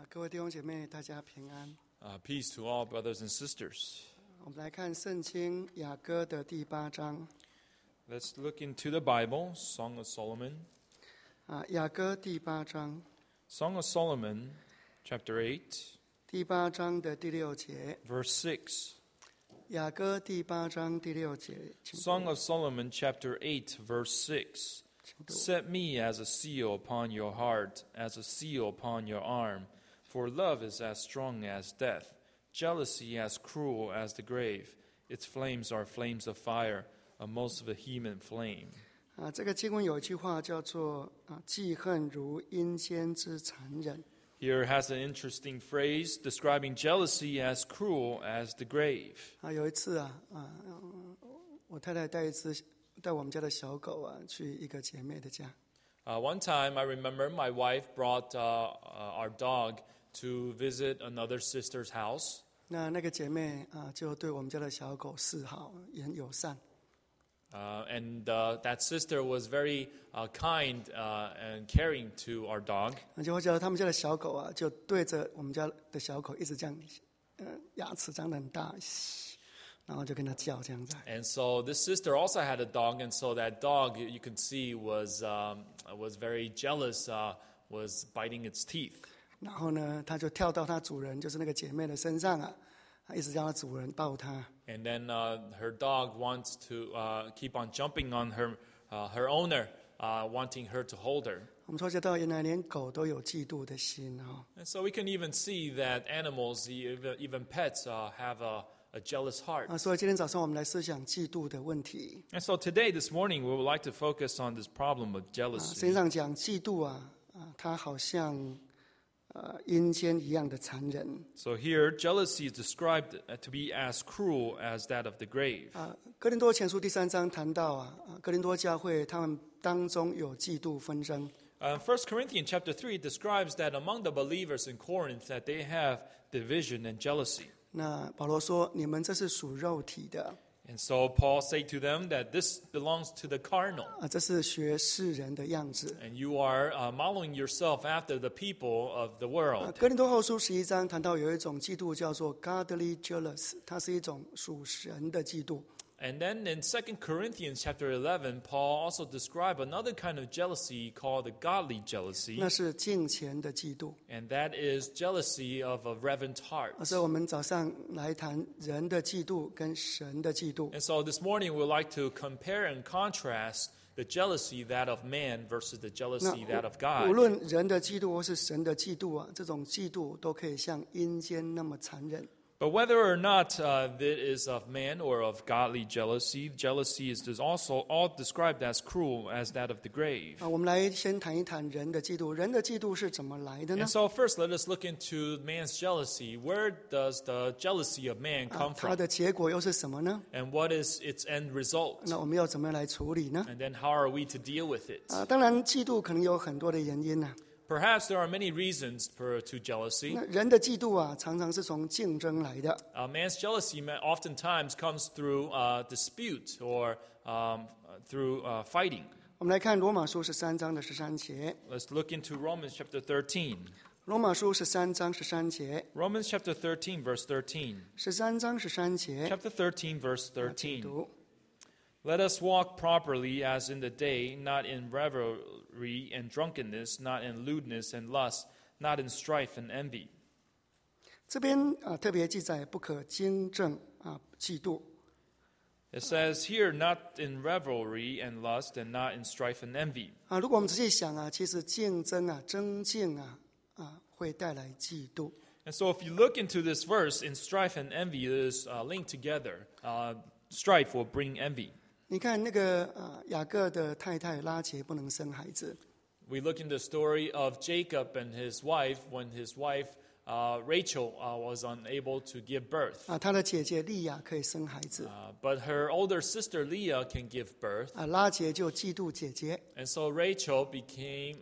各位弟兄姐妹，大家平安。 Peace to all brothers and sisters. 我们来看圣经雅歌的第8章。 Let's look into the Bible, Song of Solomon. 雅歌第8章。 Song of Solomon, chapter 8. 第8章的第6节。 Verse 6. 雅歌第8章第6节。 Song of Solomon, chapter 8, verse 6. Set me as a seal upon your heart, as a seal upon your arm. For love is as strong as death, jealousy as cruel as the grave. Its flames are flames of fire, a most vehement flame. 这个经文有一句话叫做记恨如阴间之残忍。 Here has an interesting phrase describing jealousy as cruel as the grave. 有一次我太太带我们家的小狗去一个姐妹的家。 One time, I remember my wife brought our dog to visit another sister's house. 那个姐妹就对我们家的小狗示好，也很友善。 And that sister was very kind and caring to our dog. 就会觉得他们家的小狗就对着我们家的小狗一直这样，牙齿张得很大，然后就跟它叫这样子。 And so this sister also had a dog, and so that dog you can see was very jealous, was biting its teeth. 然后呢，它就跳到它主人，就是那个姐妹的身上一直叫它主人抱它。 And then her dog wants to keep on jumping on her owner, wanting her to hold her. 我们说觉到原来连狗都有嫉妒的心。 And so we can even see that animals, even pets, have a jealous heart. 所以今天早上我们来思想嫉妒的问题。 And so today, this morning, we would like to focus on this problem of 圣 jealousy. 经上讲嫉妒它好像阴间一样的残忍。 So here, jealousy is described to be as cruel as that of the grave. 哥林多前书第3章谈到哥林多教会他们当中有嫉妒纷争。 1 Corinthians chapter 3 describes that among the believers in Corinth that they have division and jealousy. 那保罗说：“你们这是属肉体的。” And so Paul said to them that this belongs to the carnal. 这是学世人的样子。 And you are modeling yourself after the people of the world. 哥林多后书11章谈到有一种嫉妒叫做 godly jealous， 它是一种属神的嫉妒。 And then in 2 Corinthians chapter 11, Paul also described another kind of jealousy called the godly jealousy. 那是敬虔的嫉妒。 And that is jealousy of a reverent heart. 所以我们早上来谈人的嫉妒跟神的嫉妒。 And so this morning we'd like to compare and contrast the jealousy that of man versus the jealousy that of 无 God. 论人的嫉妒或是神的嫉妒这种嫉妒都可以像阴间那么残忍。 But whether or not that is of man or of godly jealousy, jealousy is also all described as cruel as that of the grave. 我们来先谈一谈人的嫉妒。人的嫉妒是怎么来的呢？ And so first let us look into man's jealousy. Where does the jealousy of man come 它 from? 的结果又是什么呢？ And what is its end result? 那我们要怎么样来处理呢？ And then how are we to deal with it? 当然，嫉妒可能有很多的原因呢。 Perhaps there are many reasons to jealousy. 那人的嫉妒常常是从竞争来的。 Man's jealousy oftentimes comes through dispute or through fighting. 我们来看罗马书13章的13节。 Let's look into Romans chapter 13. 罗马书13章13节。 Romans chapter 13, verse 13. 13章13节。 Chapter 13, verse 13. 读 Let us walk properly as in the day, not in revelry and drunkenness, not in lewdness and lust, not in strife and envy. 这边特别记载不可经正嫉妒。 It says here, not in revelry and lust, and not in strife and envy. 如果我们仔细想其实竞争争竞会带来嫉妒。 And so if you look into this verse, in strife and envy, it is linked together. Strife will bring envy. 你看那个雅各的太太拉结不能生孩子， We look in the story of Jacob and his wife when his wife Rachel was unable to give birth. 他的姐姐利亚可以生孩子， But her older sister Leah can give birth. 拉结就嫉妒姐姐， And so Rachel became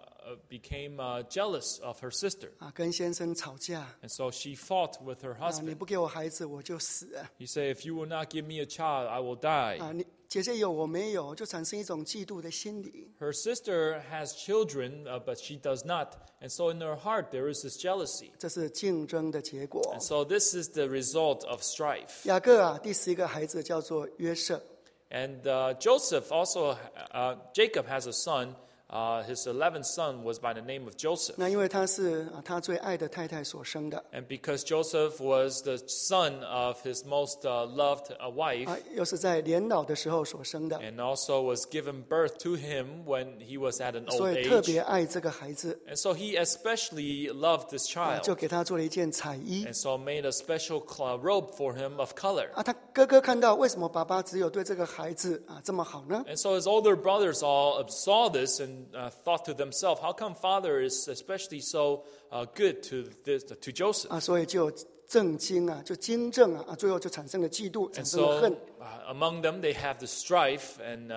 jealous of her sister. 跟先生吵架， And so she fought with her 你 husband. 不给我孩子我就死。 He said, if you will not give me a child, I will die. 姐姐有我没有，就产生一种嫉妒的心理。 Her sister has children, but she does not. And so in her heart, there is this jealousy. 这是竞争的结果。 And so this is the result of strife. 雅各啊，第11个孩子叫做约瑟， And Joseph also, Jacob has a son. His 11th son was by the name of Joseph. 那因为他是他最爱的太太所生的， And because Joseph was the son of his most loved wife, 又是在年老的时候所生的， and also was given birth to him when he was at an 所 old 以特 age. 别爱这个孩子， And so he especially loved this 就 child. 给他做了一件彩衣。 And so made a special robe for him of color. 他哥哥看到为什么爸爸只有对这个孩子这么好呢？ And so his older brothers all saw this and thought to themselves, how come father is especially so good to Joseph? 所以就正经就经正最后就产生了嫉妒，产 And 生了恨。 so among them they have the strife, and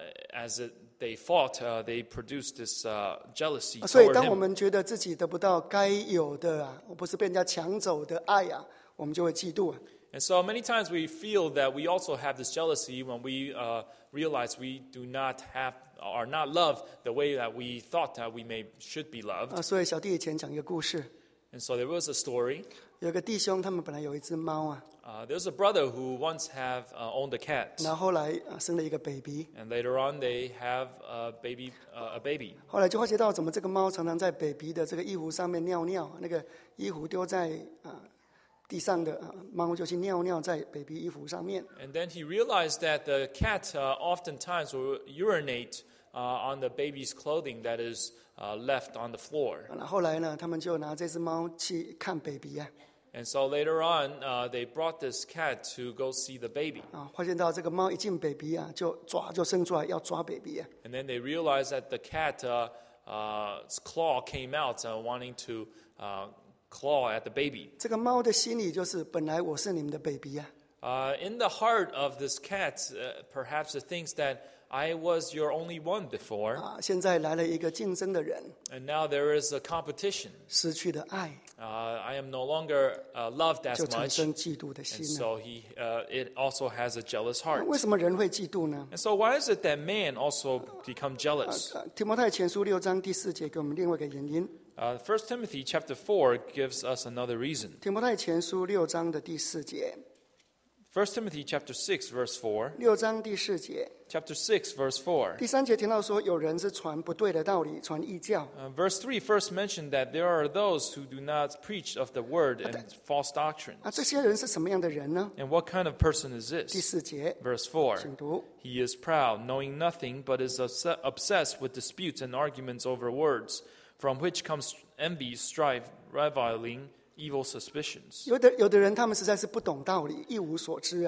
they fought, they produced this jealousy 所以 toward 当我 him. 们觉得自己得不到该有的我不是被人家抢走的爱我们就会嫉妒 And so many times we feel that we also have this jealousy when we realize we do not have, are not loved the way that we thought that we should be loved. 所以小弟以前讲一个故事， And so there was a story. 有个弟兄他们本来有一只猫 There's a brother who once owned a cat. 然后后来生了一个 baby， And later on, they have a baby. 后来就发觉到怎么这个猫常常在 baby 的这个衣服上面尿尿，那个衣服丢在地上的猫就去尿尿在 baby 衣服上面。 And then he realized that the cat oftentimes will urinate on the baby's clothing that is left on the floor. 后来呢，他们就拿这只猫去看 baby And so later on, they brought this cat to go see the baby. 发现到这个猫一进 baby 就生出来要抓 baby And then they realized that the cat's claw came out, wanting to claw at the baby. 这个猫的心里就是本来我是你们的 baby In the heart of this cat, perhaps it thinks that I was your only one before, 现在来了一个竞争的人， and now there is a competition. 失去了爱， I am no longer loved 就 as 产 much, 生嫉妒的 and 心 so it also has a jealous heart. 为什么人会嫉妒呢？ And so why is it that man also become jealous? 提摩太前书6章第4节给我们另外一个原因。 1 Timothy chapter 4 gives us another reason. 提摩太前书6章的第4节， 1 Timothy chapter 6 verse 4. 6章第4节， Chapter 6 verse 4. 第3节提到说，有人是传不对的道理，传异教。 Verse 3 first mentioned that there are those who do not preach of the word and false doctrine. 这些人是什么样的人呢？ And what kind of person is 第 this? 4节， Verse 4. 请读。 He is proud, knowing nothing, but is obsessed with disputes and arguments over words, from which comes envy, strife, reviling, evil suspicions. 有的人他们实在是不懂道理，一无所知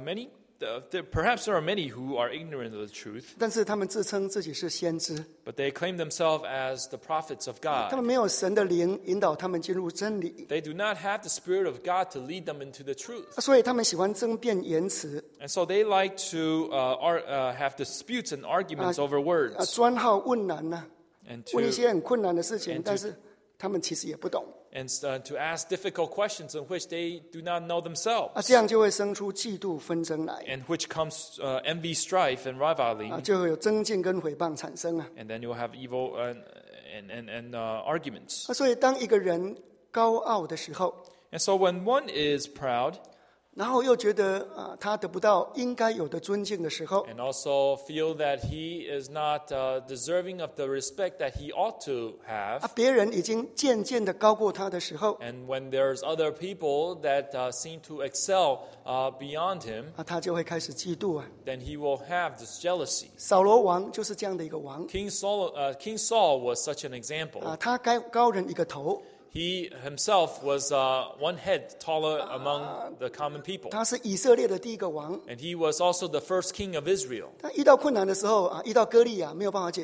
Perhaps there are many who are ignorant of the truth, 但是他们自称自己是先知， but they claim themselves as the prophets of 他 God. 们没有神的灵引导他们进入真理， They do not have the Spirit of God to lead them into the truth. 所以他们喜欢争辩言辞， And so they like to have disputes and arguments over words, 专好问难 and 问一 to 些很困难的事情 and，to 但是他们其实也不懂 to ask difficult questions in which they do not know themselves, 这样就会生出嫉妒纷争来 and which comes envy, strife, and reviling, 就会有争竞跟诽谤产生 and then you'll have evil and arguments. 所以当一个人高傲的时候， And so when one is proud 然后又觉得他得不到应该有的尊敬的时候， and also feel that he is not deserving of the respect that he ought to have, 别人已经渐渐的高过他的时候， and when there's other people that seem to excel beyond him, 他就会开始嫉妒 then he will have this jealousy. 扫罗王就是这样的一个王 King Saul was such an example. 他高人一个头， He himself was one head taller among the common people. 他是以色列的第一个王。 And he was also the first king of Israel. 他遇到困难的时候遇到歌利亚没有办法解决，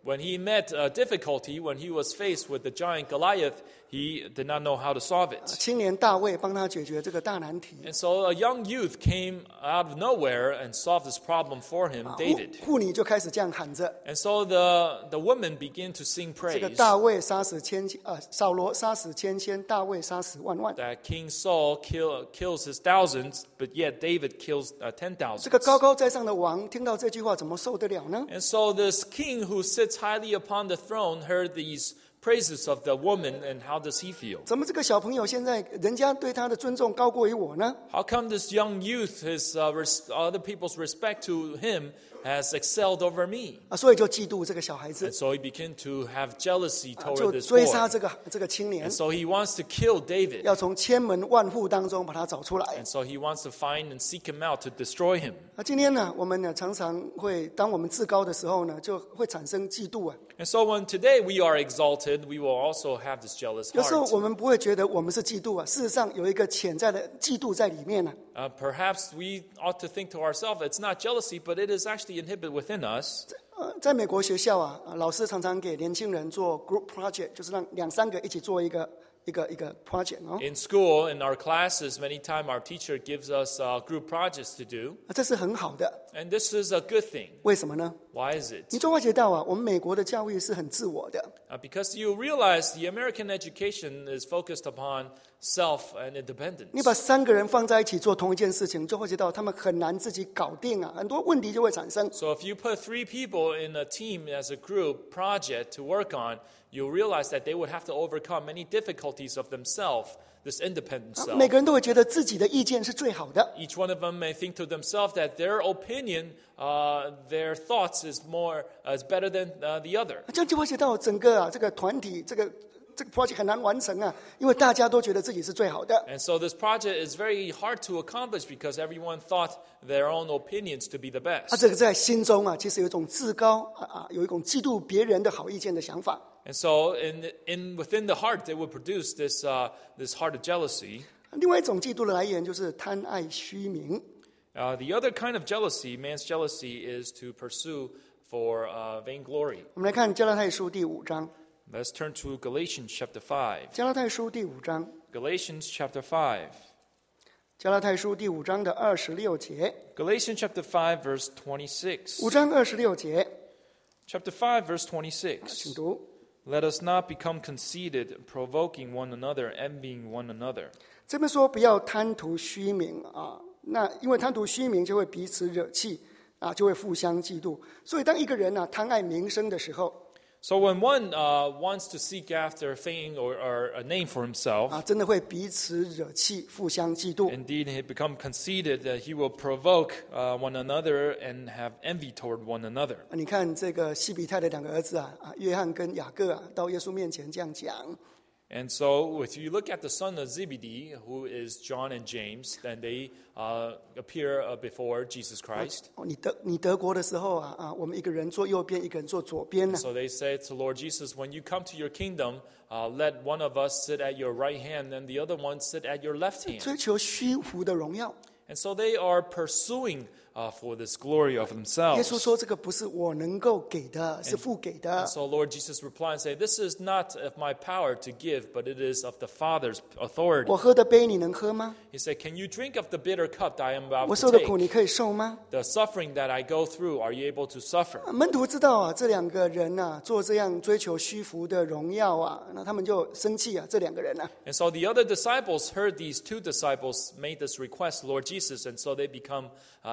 When he met a difficulty, when he was faced with the giant Goliath, he did not know how to solve it. 青年大卫帮他解决这个大难题。 And so a young youth came out of nowhere and solved this problem for him, David. 妇女就开始这样喊着。 And so the women began to sing 这个 praise 大卫杀死扫罗杀死千千，大卫杀死万万。 that King Saul kills his thousands, but yet David kills 这个 10,000. 高高在上的王听到这句话，怎么受得了呢？ And so this king who sits highly upon the throne heard these praises of the woman, and how does he feel? 怎么这个小朋友现在人家对他的尊重高过于我呢？ How come this young youth, other people's respect to him has excelled over me? 所以就嫉妒这个小孩子 And，so he began to have jealousy 就 toward this 追杀 boy. 这个青年 And，so he wants to kill David. 要从千门万户当中把他找出来。 And so he wants to find and seek him out to destroy him. 今天呢，我们呢常常会，当我们自高的时候呢，就会产生嫉妒啊。 And so when today we are exalted, we will also have this jealous 有时候 heart. 我们不会觉得我们是嫉妒啊，事实上有一个潜在的嫉妒在里面呢。 Perhaps we ought to think to ourselves, it's not jealousy, but it is actually inhibited within us. 在美国学校啊，老师常常给年轻人做 group project，就是让2-3个一起做一个 project 哦。 In school, in our classes, many times our teacher gives us group projects to do. 这是很好的， And this is a good thing. 为什么呢？ Why is it? 你就发觉到啊，我们美国的教育是很自我的。 Because you realize the American education is focused upon self and independence. 你把3个人放在一起做同一件事情，就会觉到他们很难自己搞定啊，很多问题就会产生。 So if you put 3 people in a team as a group project to work on, you'll realize that they would have to overcome many difficulties of themselves, this independent self. 每个人都会觉得自己的意见是最好的。 Each one of them may think to themselves that their opinion, their thoughts is better than the other. 这样就会觉到整个这个团体这个 project 很难完成啊，因为大家都觉得自己是最好的。 And so this project is very hard to accomplish because everyone thought their own opinions to be the best. 这个在心中啊，其实有一种自高有一种嫉妒别人的好意见的想法。 And so within the heart, they would produce this heart of jealousy. 另外一种嫉妒的来源就是贪爱虚名。 The other kind of jealousy, man's jealousy, is to pursue for vainglory. 我们来看加拉太书第5章。 Let's turn to Galatians chapter 5. 加拉太书第5章， Galatians chapter 5. 加拉太书第5章的26节。 Galatians chapter 5, verse 26. 5章26节， Chapter 5, verse 请 26. 读。 Let us not become conceited, provoking one another, envying one another. 这边说不要贪图虚名啊，那因为贪图虚名就会彼此惹气啊，就会互相嫉妒。所以当一个人贪爱名声的时候 So when one wants to seek after fame or a name for himself, 真的会彼此惹气，互相嫉妒。 indeed he become conceited, that he will provoke one another and have envy toward one another. 你看这个西比泰的2个儿子约翰跟雅各到耶稣面前这样讲。 And so if you look at the son of Zebedee, who is John and James, then they appear before Jesus Christ. 你得国的时候我们一个人坐右边，一个人坐左边呢。 So they say to Lord Jesus, when you come to your kingdom, let one of us sit at your right hand and the other one sit at your left hand. 追求虚浮的荣耀。 And so they are pursuing for this glory of 耶 themselves. 稣说：“这个不是我能够给的，是父给的。 And so Lord Jesus replied and said, this is not of my power to give, but it is of the Father's authority. 我喝的杯你能喝吗？ He said, can you drink of the bitter cup that I am about 我 to 受的苦 take? 你可以受吗？” The suffering that I go through, are you able to suffer? 门徒知道这2个人做这样追求虚浮的荣耀那他们就生气这2个人 And so the other disciples heard these 2 disciples made this request to Lord Jesus, and so they become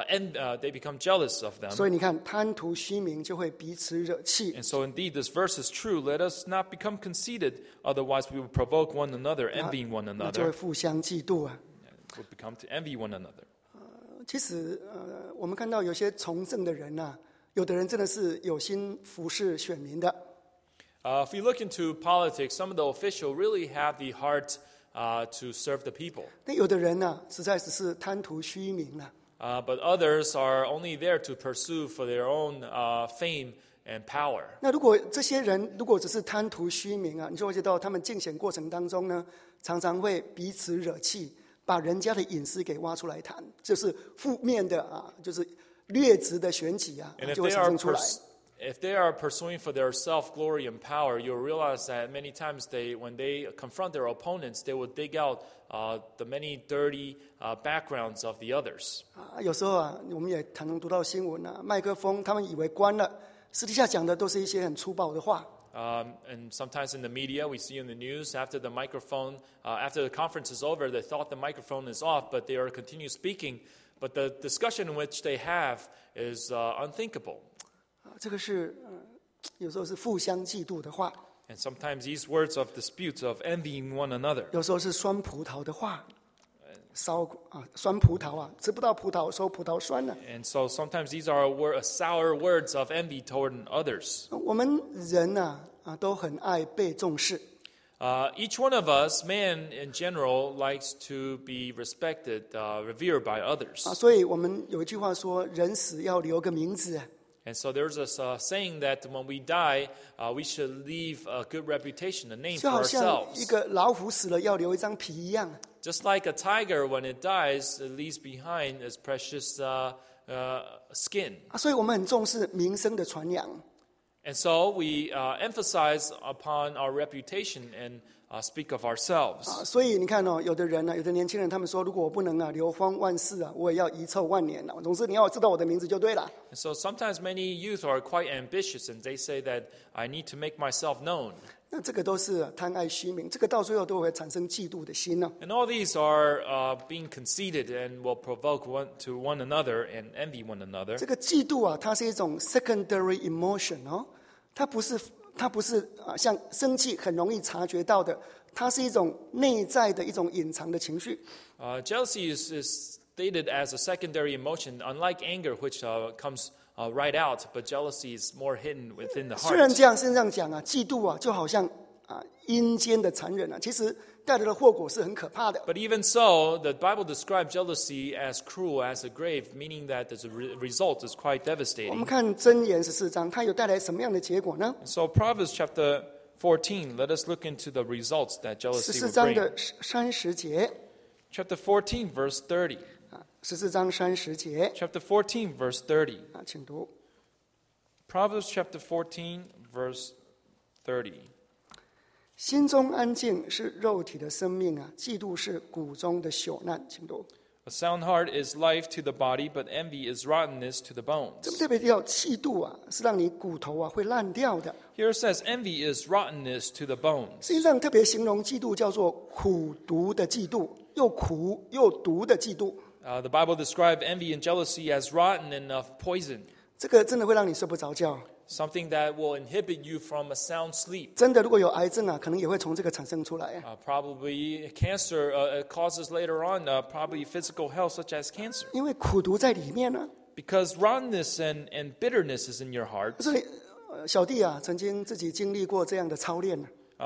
jealous of them. 所以你看，贪图虚名就会彼此惹气。 And so indeed this verse is true. Let us not become conceited, otherwise we will provoke one another, envying one 那就会 another. 互相嫉妒 We'll become to envy one another. 其实我们看到有些从政的人有的人真的是有心服侍选民的。 If we look into politics, some of the officials really have the heart to serve the people. 但有的人实在只是贪图虚名 But others are only there to pursue for their own fame and power. 那如果这些人如果只是贪图虚名你就会知道他们竞选过程当中呢，常常会彼此惹气，把人家的隐私给挖出来谈，就是负面的就是劣质的选举 And 就会产生出来。 if they are pursuing for their self-glory and power, you'll realize that many times when they confront their opponents, they will dig out the many dirty backgrounds of the others. 有时候啊，我们也常常读到新闻啊，麦克风他们以为关了，私底下讲的都是一些很粗暴的话。 And sometimes in the media, we see in the news after the conference is over, they thought the microphone is off, but they are continue speaking. But the discussion in which they have is unthinkable. 这个是有时候是互相嫉妒的话， And sometimes these words of disputes, of envying one another. 有时候是酸葡萄的话，酸葡萄啊，吃不到葡萄说葡萄酸了。 And so sometimes these are sour words of envy toward others. 我们人都很爱被重视， Each one of us, man in general, likes to be respected, revered by others. 所以我们有一句话说，人死要留个名字。 And so there's this saying that when we die, we should leave a good reputation, a name 就 for 好像 ourselves. 一个老虎死了要留一张皮一样。 Just like a tiger, when it dies, it leaves behind its precious skin. 所以我们很重视名声的传扬。 And so we emphasize upon our reputation and speak of ourselves. 所以你看有的人有的年轻人，他们说，如果我不能流芳万世我也要遗臭万年总之你要知道我的名字就对了。 And so sometimes many youth are quite ambitious, and they say that I need to make myself known. 那这个都是贪爱虚名，这个到最后都会产生嫉妒的心呢。 And all these are being conceited and will provoke one to one another and envy one another. 这个嫉妒它是一种 secondary emotion 它不是像生气很容易察觉到的，它是一种内在的一种隐藏的情绪。 Jealousy is stated as a secondary emotion, unlike anger, which comes right out, but jealousy is more hidden within the 虽然 heart. 这样身上讲嫉妒就好像阴间的残忍其实带来的后果是很可怕的。 But even so, the Bible describes jealousy as cruel as a grave, meaning that the result is quite 我们 devastating. 看箴言14章，它有带来什么样的结果呢？ So Proverbs chapter 14, let us look into the results that jealousy 14 will 章 bring. 的30节 Chapter 14, verse 30. 14章30节 Chapter 14, verse 30. 请读。 Proverbs chapter 14, verse 30. 心中安静是肉体的生命嫉妒是骨中的朽烂，请读。 A sound heart is life to the body, but envy is rottenness to the 这 bones. 个特别提到嫉妒是让你骨头会烂掉的。 Here it says envy is rottenness to the bones. 实际上特别形容嫉妒叫做苦毒的嫉妒，又苦又毒的嫉妒。 The Bible describes envy and jealousy as rotten and of poison, 这个真的会让你睡不着觉。 something that will inhibit you from a sound sleep. 真的，如果有癌症可能也会从这个产生出来。 Probably cancer causes later on probably physical health such as cancer. 因为苦毒在里面 Because rottenness and bitterness is in your heart. 所以小弟曾经自己经历过这样的操练。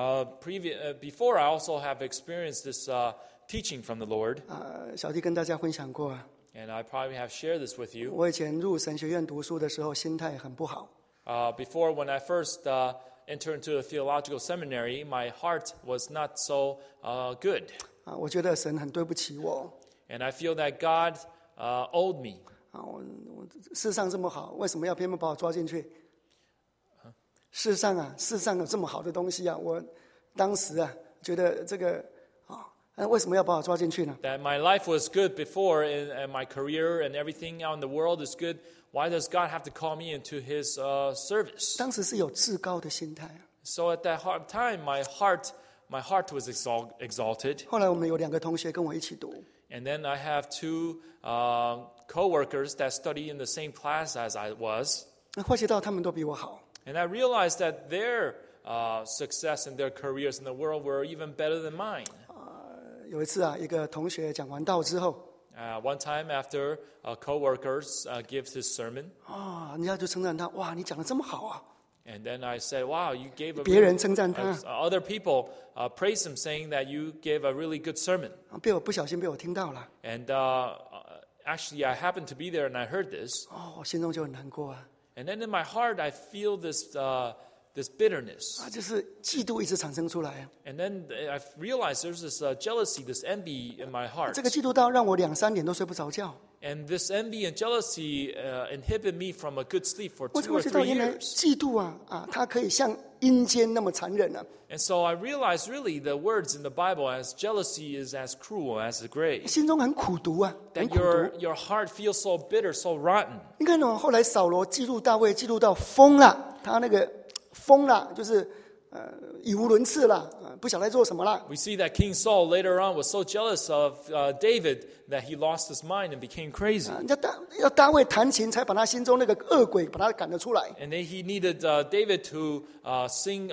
Before I also have experienced this teaching from the Lord. 小弟跟大家分享过 And I probably have shared this with you. 我以前入神学院读书的时候，心态很不好。 Before, when I first entered into a theological seminary, my heart was not so good. 我觉得神很对不起我。 And I feel that God owed me. 我世上这么好，为什么要偏偏把我抓进去？世上有这么好的东西我当时觉得这个为什么要把我抓进去呢？ That my life was good before, and my career and everything out in the world is good. Why does God have to call me into His service? 当时是有至高的心态。 So at that time, my heart was exalted. 后来我们有2个同学跟我一起读， And then I have 2 co-workers that study in the same class as I was. 发觉到他们都比我好。 And I realized that their success and their careers in the world were even better than mine. 有一次一个同学讲完道之后 One time after co-workers gives his sermon, 人家就称赞他，哇，你讲得这么好 and then I said, "Wow, you gave a 别人称赞他 other people praised him, saying that you gave a really good sermon." 不小心被我听到了。 And actually, I happened to be there, and I heard this. 我心中就很难过 And then in my heart, I feel this this bitterness. 就是嫉妒一直产生出来。 And then I realized there's this jealousy, this envy in my heart. 这个嫉妒到让我2-3点都睡不着觉。 And this envy and jealousy inhibit me from a good sleep for 我 2 or 知道 3 原来 years. 嫉妒它可以像阴间那么残忍啊！ And so I realized really the words in the Bible as jealousy is as cruel as the grave. 心中很苦毒啊，很 That 苦毒。 your heart feels so bitter, so rotten. 你看后来扫罗嫉妒大卫，嫉妒到疯了，他那个疯了，就是语无伦次了，不晓得在做什么了。 We see that King Saul later on was so jealous of David that he lost his mind and became crazy. 要大卫弹琴，才把他心中那个恶鬼把他赶得出来。 And then he needed David to sing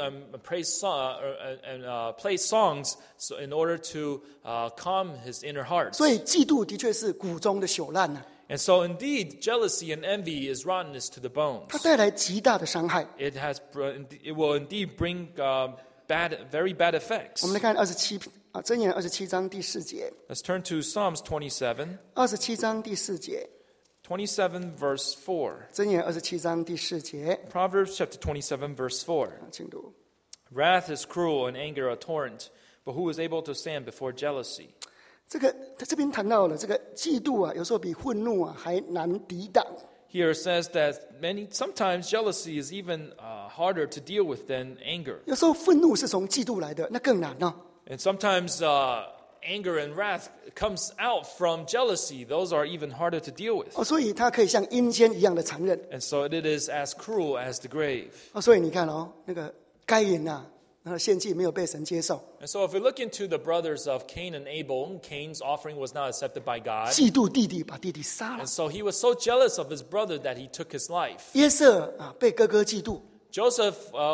and play songs so in order to calm his inner heart. 所以嫉妒的确是骨中的朽烂呐， And so indeed, jealousy and envy is rottenness to the bones. 它带来极大的伤害。 It will indeed bring very bad effects. 我们来看箴言27章第4节。 Let's turn to Psalms 27, 27章第4节， 27 verse 4. 箴言27章第4节， Proverbs chapter 27 verse 4. 请读。 Wrath is cruel and anger a torrent, but who is able to stand before jealousy? 他这边谈到了这个嫉妒有时候比愤怒还难抵挡。 Here it says that sometimes jealousy is even harder to deal with than anger. 有时候愤怒是从嫉妒来的，那更难哦。 And sometimes anger and wrath comes out from jealousy. Those are even harder to deal with. 所以它可以像阴间一样的残忍。 And so it is as cruel as the grave. 所以你看那个该隐他的献祭没有被神接受， And so if we look into the brothers of Cain and Abel, Cain's offering was not accepted by God. 嫉妒弟弟把弟弟杀了 And。so he was so jealous of his brother that he took his life. 约瑟被哥哥嫉妒， Joseph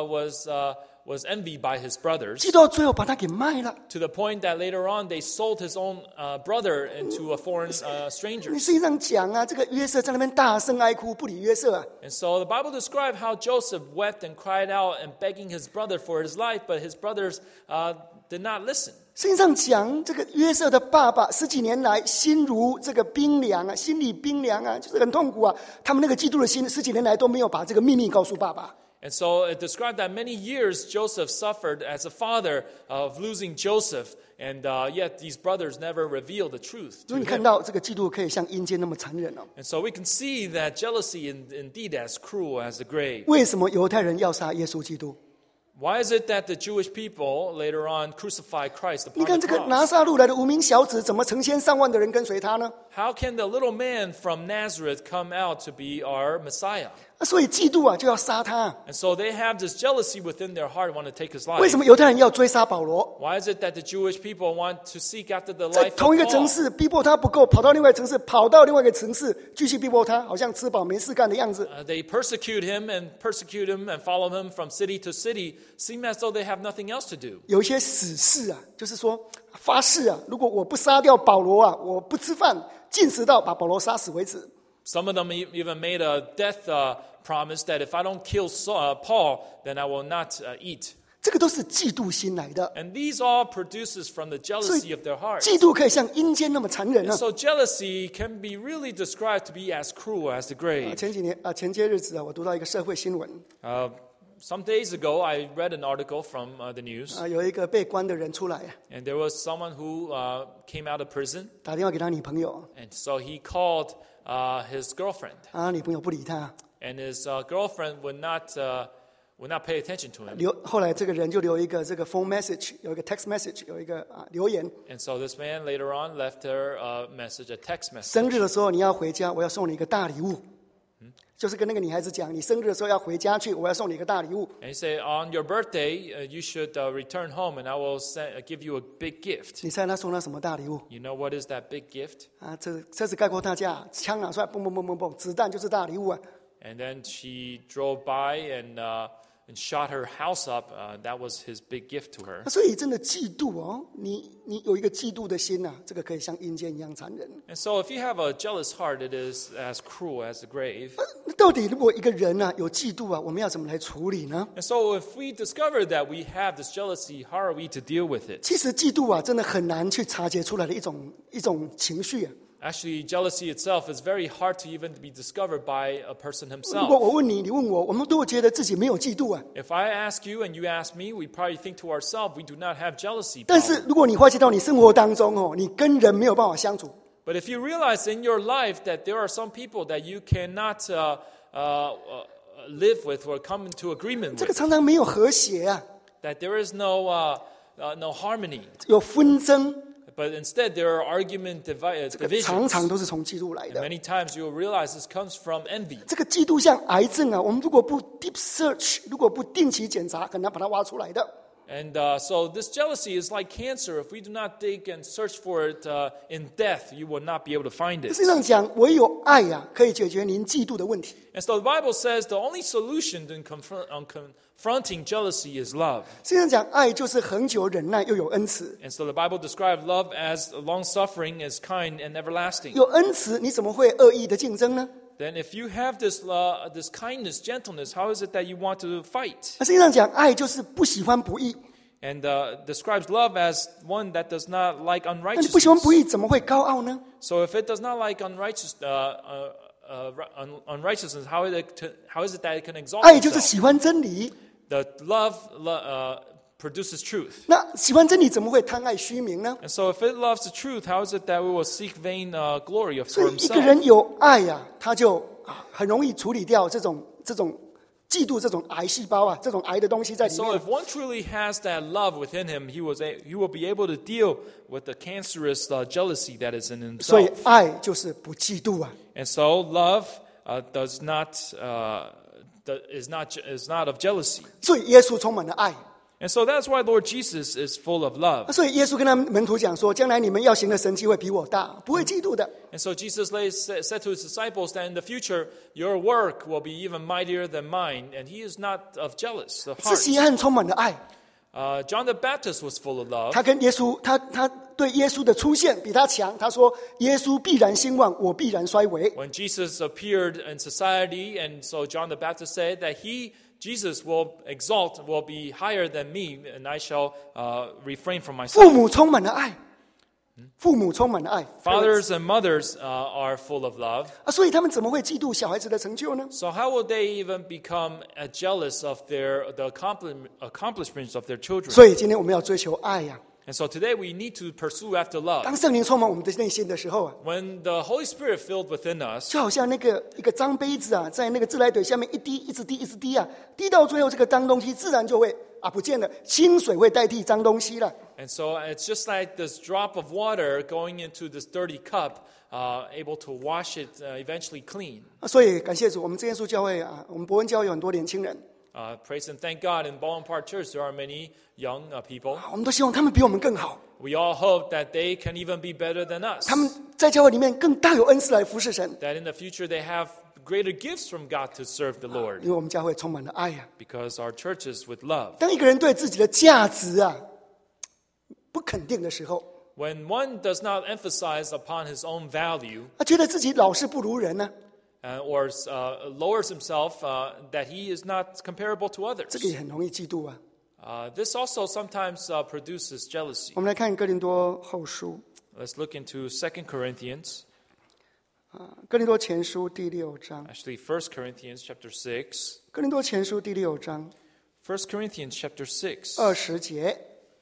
was envied by his brothers 嫉妒到最后把他给卖了。 to the point that later on they sold his own brother into a foreign 你 stranger. 圣经上讲这个约瑟在那边大声哀哭，不理约瑟 And so the Bible describes how Joseph wept and cried out and begging his brother for his life, but his brothers did not listen. 圣经上讲这个约瑟的爸爸10几年来心如这个冰凉心里冰凉就是很痛苦他们那个嫉妒的心10几年来都没有把这个秘密告诉爸爸。 And so it described that many years Joseph suffered as a father of losing Joseph, and yet these brothers never revealed the truth 所 to 以你看 him. 到这个嫉妒可以像阴间那么残忍 And so we can see that jealousy indeed as cruel as the grave. 为什么犹太人要杀耶稣基督？ Why is it that the Jewish people later on crucified Christ 你 upon 看 the 这个拿 cross? 撒路来的无名小子，怎么成千上万的人跟随他呢？ How can the little man from Nazareth come out to be our Messiah? 所以嫉妒就要杀他。 And so they have this jealousy within their heart, want to take his 为 life. 什么犹太人要追杀保罗？ Why is it that the Jewish people want to seek after the 在 life of 同一个城 Paul? 市逼迫他不够，跑到另外一个城市，跑到另外一个城市继续逼迫他，好像吃饱没事干的样子。 They persecute him and follow him from city to city, seem as though they have nothing else to do. 有一些死誓就是说发誓如果我不杀掉保罗我不吃饭，禁食到把保罗杀死为止。 Some of them even made a death promise that if I don't kill Paul, then I will not eat. 这个都是嫉妒心来的， And these all produces from the 所以 jealousy of their hearts. 嫉妒可以像阴间那么残忍 And so jealousy can be really described to be as cruel as the grave. 前些日子我读到一个社会新闻 Some days ago, I read an article from the news, 有一个被关的人出来 and there was someone who came out of prison, 打电话给他女朋友 and so he called his girlfriend, 女朋友不理他 and his girlfriend would not pay attention to him. 后来这个人就留一个这个 phone message， 有一个 text message， 有一个留言， And so this man later on left her a message, a text 生 message. 日的时候你要回家，我要送你一个大礼物。就是跟那个女孩子讲，你生日的时候要回家去，我要送你一个大礼物。 And he said, on your birthday, you should return home, and I will give you a big gift. 你猜他送他什么大礼物？ You know what is that big gift? 车子盖过大架，枪拿出来，嘣嘣嘣嘣嘣，子弹就是大礼物 And then she drove by and shot her house up. That was his big gift to her. 所以真的嫉妒你有一个嫉妒的心这个可以像阴间一样残忍。 And so if you have a jealous heart, it is as cruel as the grave. 那到底如果一个人有嫉妒我们要怎么来处理呢？ And so if we discover that we have this jealousy, how are we to deal with it? 其实嫉妒真的很难去察觉出来的一种情绪 Actually, jealousy itself is very hard to even be discovered by a person 如果 himself. 我问你，你问我，我们都会觉得自己没有嫉妒啊。 If I ask you and you ask me, we probably think to ourselves, we do not have jealousy 但是 problem. 如果你发现到你生活当中哦，你跟人没有办法相处， But if you realize in your life that there are some people that you cannot live with or come into agreement 这个 with, 常常没有和谐啊， that there is no harmony, 有纷争， but instead there are argument 这个 divisions. 常常都是从嫉妒来 And 的。 many times you will realize this comes from envy. 这个嫉妒像癌症啊，我们如果不 deep search， 如果不定期检查，很难把它挖出来的。 And so this jealousy is like cancer. If we do not dig and search for it in depth, you will not be able to find 实 it. 际上讲，唯有爱呀、可以解决您嫉妒的问题。 And so the Bible says the only solution to confronting jealousy is love. 实际上讲，爱就是恒久忍耐，又有恩慈。 And so the Bible describes love as long-suffering, as kind, and everlasting. 有恩慈，你怎么会恶意的竞争呢？ Then if you have this kindness, gentleness, how is it that you want to fight? 那实际上讲，爱就是不喜欢不义。 And describes love as one that does not like 那你不喜欢不 unrighteousness. 义，怎么会高傲呢？ So if it does not like unrighteousness, how is it that it can exalt 爱就是 itself? 喜欢真理。 The love produces truth. 那喜欢真理，怎么会贪爱虚名呢？ And so if it loves the truth, how is it that we will seek vain glory 所 for 以一个 himself? 人有爱呀、他就很容易处理掉这种嫉妒这种癌细胞啊，这种癌的东西在里 So 面 if。one truly has that love within him, he will be able to deal with the cancerous jealousy that is in 所以 himself. 爱就是不嫉妒啊。 And so love is not of jealousy. 所以耶稣充满了爱。 And so that's why Lord Jesus is full of love. 所以耶稣跟他门徒讲说，将来你们要行的神迹会比我大，不会嫉妒的。 And so Jesus said to his disciples that in the future, your work will be even mightier than mine. And he is not of jealous of 是 heart. 约翰充满了爱， John the Baptist was full of love. 他跟耶稣，他对耶稣的出现比他强。他说：“耶稣必然兴旺，我必然衰微。” When Jesus appeared in society, and so John the Baptist said that Jesus will exalt, will be higher than me, and I shall refrain from 父 myself. 母充满了爱，父母充满了爱。 Fathers and mothers are full of love. 所以他们怎么会嫉妒小孩子的成就呢？ So how will they even become jealous of the accomplishments of their children? 所以今天我们要追求爱呀、 And so today we need to pursue after love. 当圣灵充满我们的内心的时候啊， When the Holy Spirit filled within us, 就好像一个脏杯子啊，在那个自来水下面一滴一直滴一直滴啊，滴到最后这个脏东西自然就会不见了，清水会代替脏东西了。 and so it's just like this drop of water going into this dirty cup, able to wash it eventually clean. 所以感谢主，我们真耶稣教会啊，我们伯恩教会有很多年轻人， Praise and thank God, in Baldwin Park Church there are many young people. 我们都希望他们比我们更好， We all hope that they can even be better than us. 他们在教会里面更大有恩赐来服侍神， That in the future they have greater gifts from God to serve the Lord. 因为我们教会充满了爱呀、 Because our church is with love. 当一个人对自己的价值不肯定的时候， When one does not emphasize upon his own value, 他觉得自己老是不如人呢、 or lowers himself, that he is not comparable to 这 others. 个也很容易嫉妒啊。 This also sometimes produces jealousy. 我们来看哥林多后书， Let's look into 2 Corinthians, 哥林多前书第6章， actually 1 Corinthians chapter 6. 哥林多前书第6章 1 Corinthians chapter 6, 20节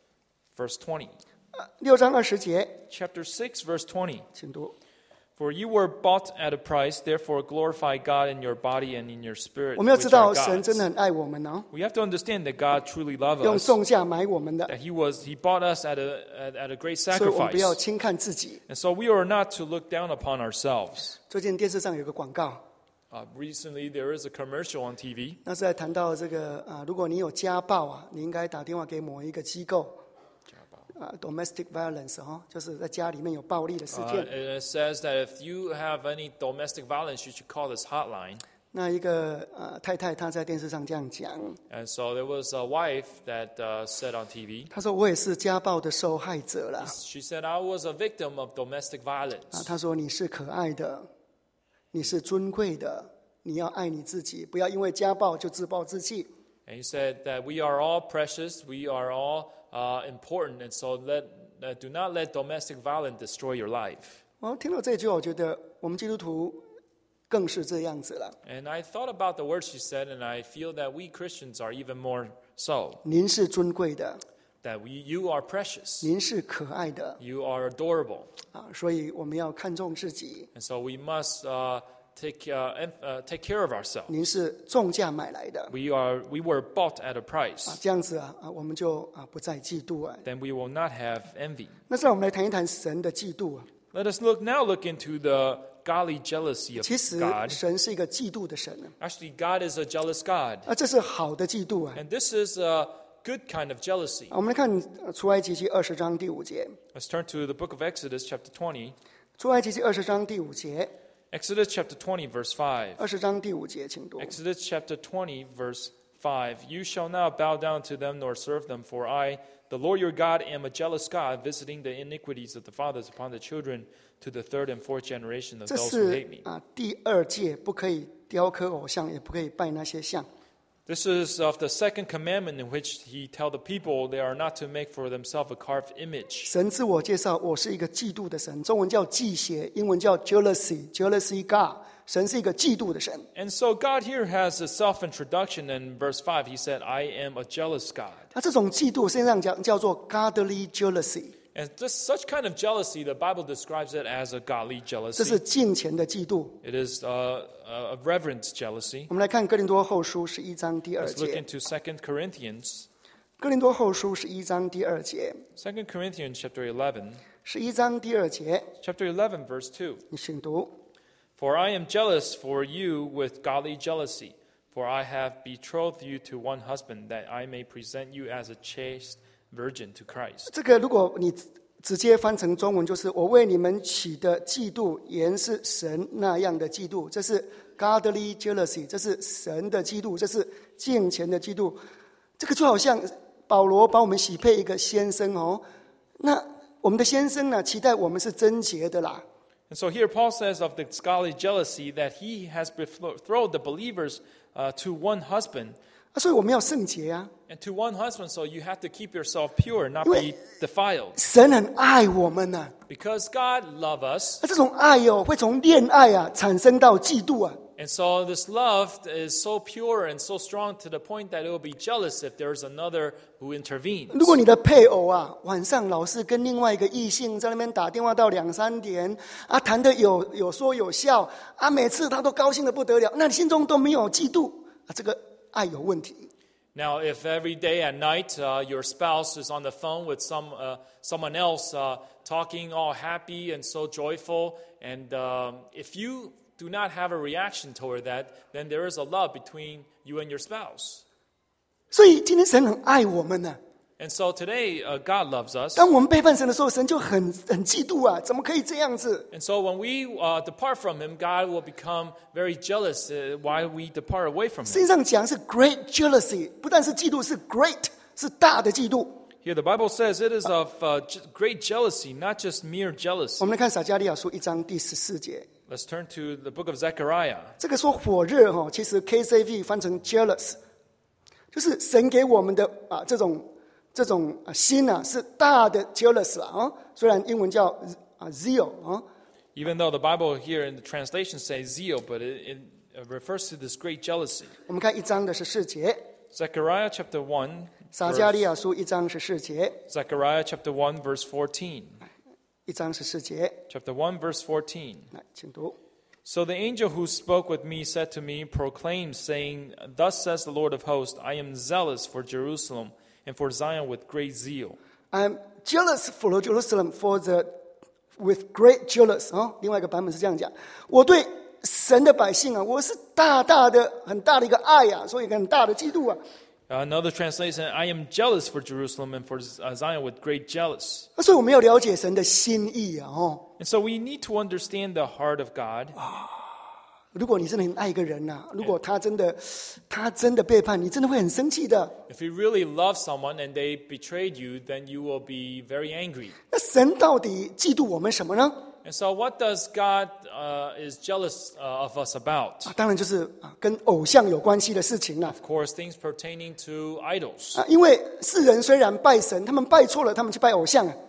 verse 20. ，6章20节， Chapter 6, verse 20. 请读。 For you were bought at a price, therefore glorify God in your body and in your spirit, 我们要 which 知道 are 神 God's. 真的很爱我们哦， We have to understand that God truly loves 用 us, 重价买我们的， that He bought us at a great 所以我们不要 sacrifice. 轻看自己。 And so we are not to look down upon ourselves. 最近电视上有个广告， Recently, there is a commercial on TV. 那是在谈到这个如果你有家暴你应该打电话给某一个机构。domestic violence 就是在家里面有暴力的事件。 It says that if you have any domestic violence, you should call this hotline. 那一个太太她在电视上这样讲， And so there was a wife that said on TV, 她说我也是家暴的受害者啦。 she said, I was a victim of domestic violence. 她说你是可爱的，你是尊贵的，你要爱你自己，不要因为家暴就自暴自弃。 And he said that we are all precious, we are all important, and so do not let domestic violence destroy your life. 听到这句话，我觉得我们基督徒更是这样子了。 And I thought about the words she said, and I feel that we Christians are even more so. 您是尊贵的， That you are precious. 您是可爱的 You are adorable. 所以我们要看重自己。 And so we must take care of ourselves. 您是重价买来的 We were bought at a price. 这样子我们就不再嫉妒 Then we will not have envy. 那再来我们来谈一谈神的嫉妒 Let us look into the godly jealousy of 其实 God. 神是一个嫉妒的神 Actually, God is a jealous God. 这是好的嫉妒 And this is a good kind of jealousy. 我们来看出埃及记20章第5节。 Let's turn to the book of Exodus, chapter 20. 出埃及记20章第5节 Exodus chapter 20, verse 5. ，20章第5节，请读。 Exodus chapter 20, verse 5. You shall not bow down to them nor serve them, for I, the Lord your God, am a jealous God, visiting the iniquities of the fathers upon the children to the third and fourth generation of 这 those who 是 hate me. 第2诫，不可以雕刻偶像，也不可以拜那些像。 This is of the second commandment in which he tell the people they are not to make for themselves a carved image. 神自我介绍，我是一个嫉妒的神，中文叫忌邪，英文叫 jealousy God。神是一个嫉妒的神。 And so God here has a self-introduction in verse 5. He said, I am a jealous God. 那这种嫉妒，实际上叫做 godly jealousy， And such kind of jealousy, the Bible describes it as a godly 这 jealousy. 是敬虔的嫉妒。 It is a reverent jealousy. 我们来看哥林多后书11章第2 Let's look 节。 into 2 Corinthians. 哥林多后书11章第2节， 2 Corinthians chapter 11. 11章第2节， Chapter 11, verse 2. 你请读。 For I am jealous for you with godly jealousy, for I have betrothed you to one husband, that I may present you as a chaste virgin to Christ. 这个如果你直接翻成中文，就是我为你们起的嫉妒，原是神那样的嫉妒。这是 godly jealousy， 这是神的嫉妒，这是敬虔的嫉妒。这个就好像保罗把我们许配一个先生那我们的先生呢，期待我们是贞洁的啦。 And so here Paul says of the godly jealousy that he has betrothed the believers to one husband. 所以我们要圣洁啊。 And to one husband, so you have to keep yourself pure, not be defiled. 神很爱我们呐、 Because God loves us. 这种爱会从恋爱产生到嫉妒 And so this love is so pure and so strong to the point that it will be jealous if there's another who intervenes. 如果你的配偶晚上老是跟另外一个异性在那边打电话到2、3点谈得有说有笑每次他都高兴得不得了，那你心中都没有嫉妒这个爱有问题。 Now, if every day at night your spouse is on the phone with someone else talking all happy and so joyful, and if you do not have a reaction toward that, then there is a love between you and your spouse. 所以今天神很爱我们呢。 And so today, God loves us. 当我们背叛神的时候，神就很嫉妒怎么可以这样子？ And so when we depart from Him, God will become very jealous why we depart away from 圣 Him. 经上讲是 great jealousy， 不但是嫉妒，是 great， 是大的嫉妒。 Here the Bible says it is of great jealousy, not just mere 我 jealousy. 们来看撒迦利亚书1章第14节， Let's turn to the book of Zechariah. 这个说火热其实 KJV 翻成 jealous， 就是神给我们的这种心是大的 jealous 虽然英文叫zeal Even though the Bible here in the translation says zeal, but it refers to this great jealousy. 我们看1章的14节， Zechariah chapter 1, 撒迦利亚书1章14节， Zechariah chapter 1, verse 14. 1章14节， Chapter 1, verse 14. 来，请读。 So the angel who spoke with me said to me, proclaim, saying, Thus says the Lord of hosts, I am zealous for Jerusalem and for Zion with great zeal. I'm jealous for Jerusalem with great jealous 另外一个版本是这样讲，我对神的百姓我是很大的一个爱所以很大的嫉妒 Another translation, I am jealous for Jerusalem and for Zion with great jealous. 所以我们要了解神的心意 And so we need to understand the heart of God. 如果你真的很爱一个人如果他真的背叛你，真的会很生气的。 If you really love someone and they betrayed you, then you will be very angry. 那神到底嫉妒我们什么呢？ And so what does God is jealous of us about? 当然就是跟偶像有关系的事情 Of course, things pertaining to idols. 因为世人虽然拜神，他们拜错了，他们去拜偶像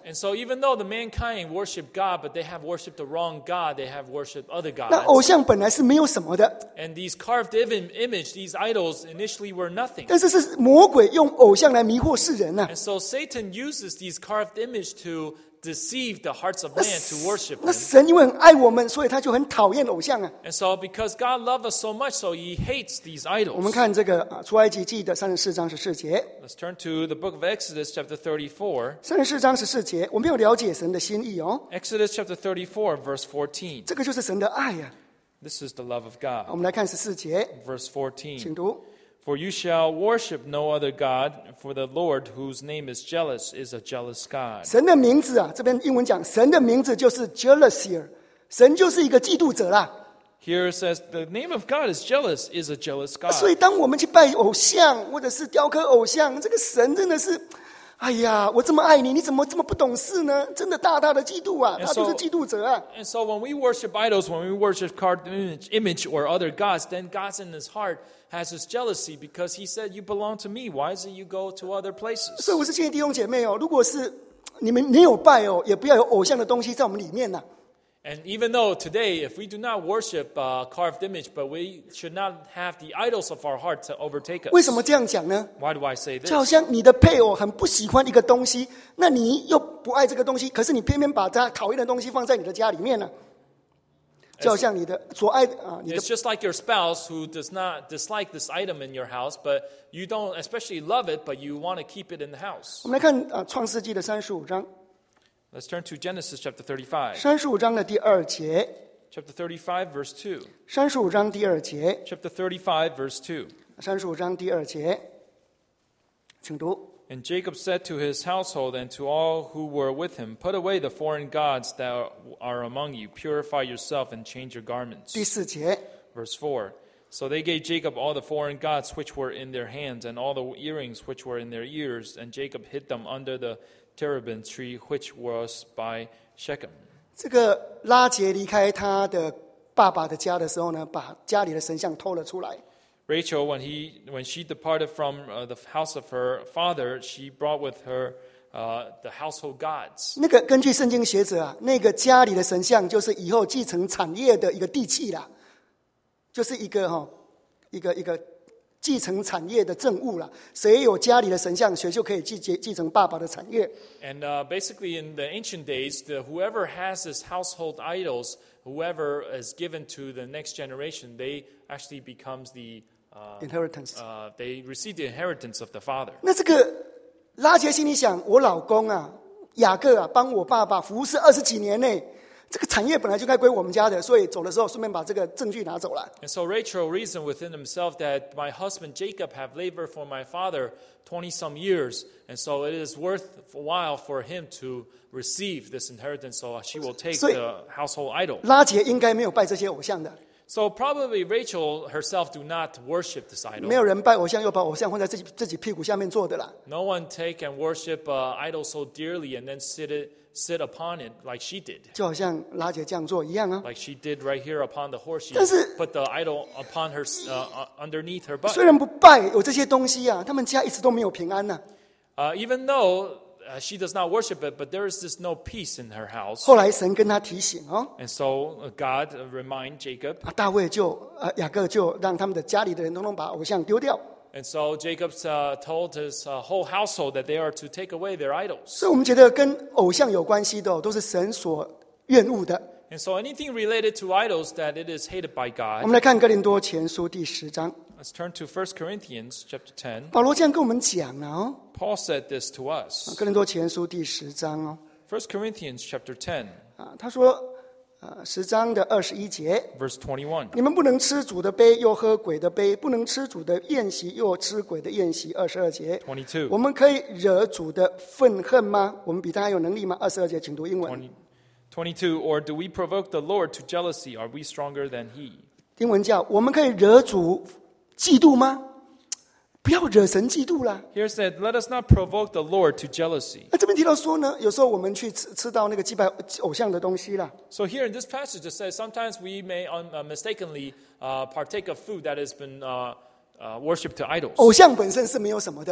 And so even though the mankind worship God, but they have worshipped the wrong God, they have worshipped other 那偶 gods. 像本来是没有什么的， And these carved image, these idols initially were nothing. 但是是魔鬼用偶像来迷惑世人啊。 And so Satan uses these carved image to deceive the hearts of man to worship 那 him. 神因为很爱我们，所以他就很讨厌偶像啊。 And so because God loved us so much, so he hates these 我们 idols. 看这个出埃及记的34章14节， Let's turn to the book of Exodus chapter 34. 34章14节，我们要了解神的心意哦。 Exodus chapter 34 verse 14. 这个就是神的爱呀、 This is the love of 我 God. 们来看14节， Verse 请 14. 读。 For you shall worship no other God, for the Lord whose name is jealous is a jealous God. 神的名字啊，这边英文讲，神的名字就是 jealousier， 神就是一个嫉妒者啦。 Here it says the name of God is jealous, is a jealous 所以 God. 当我们去拜偶像，或者是雕刻偶像，这个神真的是，哎呀，我这么爱你，你怎么这么不懂事呢？真的大大的嫉妒啊， And 他就是嫉妒者啊。 And so when we worship idols, when we worship carved image or other gods, then God's in his heart has this jealousy because he said, you belong to me. Why is it you go to other places? 所以我是建议弟兄姐妹哦，如果是你们没有拜哦，也不要有偶像的东西在我们里面呐、 And even though today, if we do not worship carved image, but we should not have the idols of our heart to overtake 为 us. 什么这样讲呢？ Why do I say 就好 this? 像你的配偶很不喜欢一个东西，那你又不爱这个东西，可是你偏偏把他讨厌的东西放在你的家里面呢？就好像你的所爱啊，你的 It's just like your spouse who does not dislike this item in your house, but you don't especially love it, but you want to keep it in the house. 我们来看创世纪的35章 Let's turn to Genesis chapter 35. ，35章的第2节， Chapter 35, verse 2. 35章第2节， Chapter 35, verse 2. 35章第2节，请读。 And Jacob said to his household and to all who were with him, Put away the foreign gods that are among you, purify yourself and change your garments. 第4节， Verse 4. So they gave Jacob all the foreign gods which were in their hands, and all the earrings which were in their ears, and Jacob hid them under the terebinth tree which was by Shechem. 这个拉结离开他的爸爸的家的时候呢，把家里的神像偷了出来。 Rachel, when she departed from the house of her father, she brought with her the household gods. 那个根据圣经学者啊，那个家里的神像就是以后继承产业的一个地契啦，就是一个一个继承产业的证物啦。谁有家里的神像，谁就可以继承爸爸的产业。 And basically, in the ancient days, whoever has this household idols, whoever is given to the next generation, they actually becomes the inheritance。 they receive the inheritance of the father. 那这个拉结心里想，我老公啊，雅各啊，帮我爸爸服侍20几年呢，这个产业本来就该归我们家的，所以走的时候顺便把这个证据拿走了。 And so Rachel reasoned within himself that my husband Jacob have labored for my father 20 some years, and so it is worth a while for him to receive this inheritance, so she will take 所以 the household idol. 拉结应该没有拜这些偶像的， So probably Rachel herself do not worship this 没 idol. 有人拜偶像又把偶像放在自己屁股下面做的啦。 No one take and worship idol so dearly and then sit upon it like she did. 就好像拉结这样做一样啊。 Like she did right here upon the horse. She 但是 put the idol upon her underneath her butt. 虽然不拜有这些东西啊，他们家一直都没有平安呐、 Even though she does not worship it, but there is this no peace in her house. 后来神跟他提醒哦， And so God remind Jacob. 大卫雅各就让他们的家里的人统统把偶像丢掉。 And so Jacob told his whole household that they are to take away their idols. 所以我们觉得跟偶像有关系的、都是神所厌恶的。 And so anything related to idols that it is hated by 我 God. 们来看哥林多前书第10章， Let's turn to 1 Corinthians chapter 10. 保罗这样跟我们讲了哦， Paul said this to us. 哥林多前书第10章哦， 1 Corinthians chapter 10, 他说，10章的21节， verse 21. 你们不能吃主的杯又喝鬼的杯，不能吃主的宴席又吃鬼的宴席。22节， 22. 我们可以惹主的愤恨吗？我们比他还有能力吗？22节，请读英文。 22. Or do we provoke the Lord to jealousy? Are we stronger than he? 英文叫我们可以惹主嫉妒吗？不要惹神嫉妒啦。 Here said, let us not provoke the Lord to jealousy. 那这边提到说呢，有时候我们去吃到那个祭拜偶像的东西啦， So here in this passage it says sometimes we may mistakenly partake of food that has been worshipped to idols. 偶像本身是没有什么的，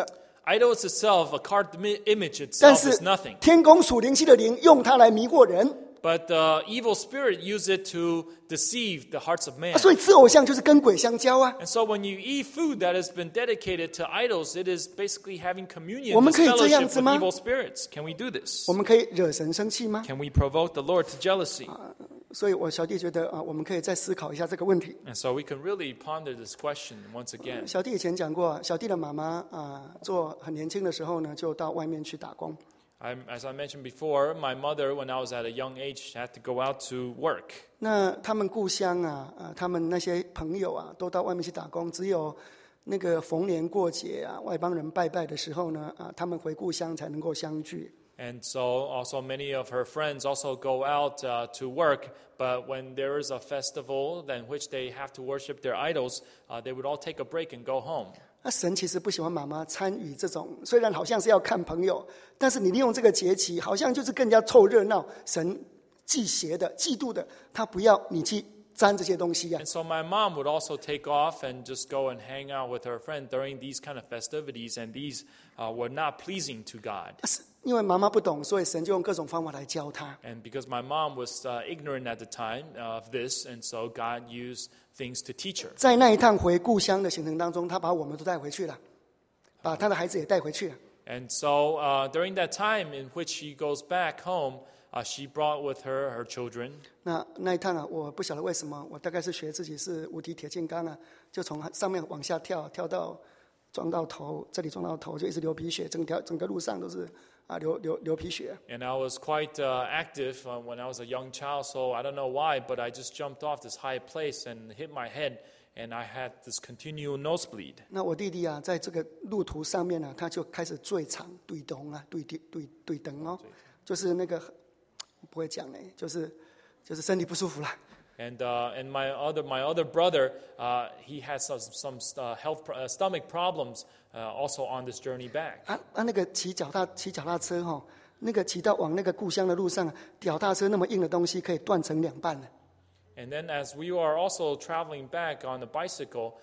idols itself, a carved image 但 itself 是 is nothing. 天宫属灵气的灵用它来迷惑人， But the evil spirit use it to deceive the hearts of man. 所以吃偶像就是跟鬼相交啊。 And so when you eat food that has been dedicated to idols, it is basically having communion, 我们 this 可以这样 fellowship 子 with 吗？ evil spirits. Can we do this? 我们可以惹神生气吗？ Can we provoke the Lord to jealousy? 所以我小弟觉得我们可以再思考一下这个问题。 And so we can really ponder this question once again. 小弟以前讲过，小弟的妈妈做很年轻的时候呢，就到外面去打工。 As I mentioned before, my mother, when I was at a young age, had to go out to work. 那他们故乡他们那些朋友都到外面去打工，只有那个逢年过节外邦人拜拜的时候呢，他们回故乡才能够相聚。 And so also many of her friends also go out to work. But when there is a festival in which they have to worship their idols, they would all take a break and go home. 那神其实不喜欢妈妈参与这种，虽然好像是要看朋友，但是你利用这个节期，好像就是更加凑热闹。神忌邪的、嫉妒的，他不要你去沾这些东西 And so my mom would also take off and just go and hang out with her friend during these kind of festivities, and these were not pleasing to God. 因为妈妈不懂，所以神就用各种方法来教她。 And because my mom was ignorant at the time of this, and so God used things to teach her. 在那一趟回故乡的行程当中，他把我们都带回去了，把他的孩子也带回去了。 And so during that time in which she goes back home, she brought with her her children. 那一趟我不晓得为什么，我大概是学自己是无敌铁金刚就从上面往下跳，跳到撞到头，这里撞到头就一直流鼻血，整个路上都是流鼻血。 And I was quite active when I was a young child, so I don't know why, but I just jumped off this high place and hit my head, and I had this continual nosebleed. 那我弟弟在这个路途上面他就开始坠场对灯对灯就是那个不会讲就是身体不舒服了。 And my other brother, he had some stomach problems also on this journey back. 那个骑脚踏车那个骑到往那个故乡的路上，脚踏车那么硬的东西可以断成2半了。 And then as we are also traveling back on a bicycle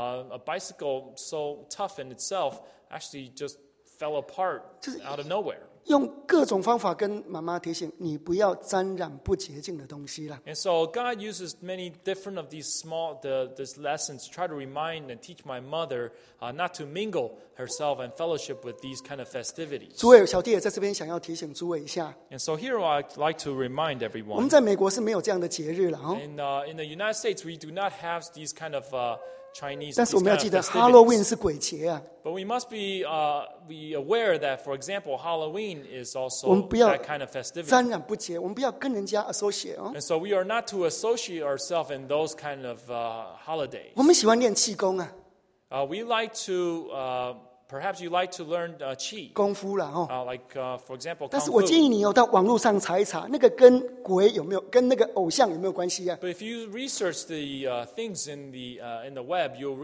so tough in itself actually just fell apart out of nowhere. 用各种方法跟妈妈提醒你不要沾染不洁净的东西了。 And so God uses many different of these these lessons to try to remind and teach my mother not to mingle herself and fellowship with these kind of festivities. 诸位小弟也在这边想要提醒诸位一下， And so here I'd like to remind 我们 everyone. 在美国是没有这样的节日了 In the United States, we do not have these kind of Chinese 但是我 these 们要 kind 记 of 得 festivities. Halloween 是鬼节 But we must be aware that, for example, Halloween is 我 also 们不要 that kind of festivity. 沾染不洁，我们不要跟人家 associate And so we are not to associate ourselves in those kind of holidays. 我们喜欢练气功 We like to, perhaps you like to learn qi, 功夫啦 like for example, 但 kung 是我建 fu. 议你到网络上查一查，那个跟鬼有没有，跟那个偶像有没有关系 But if you research the things in the web, you'll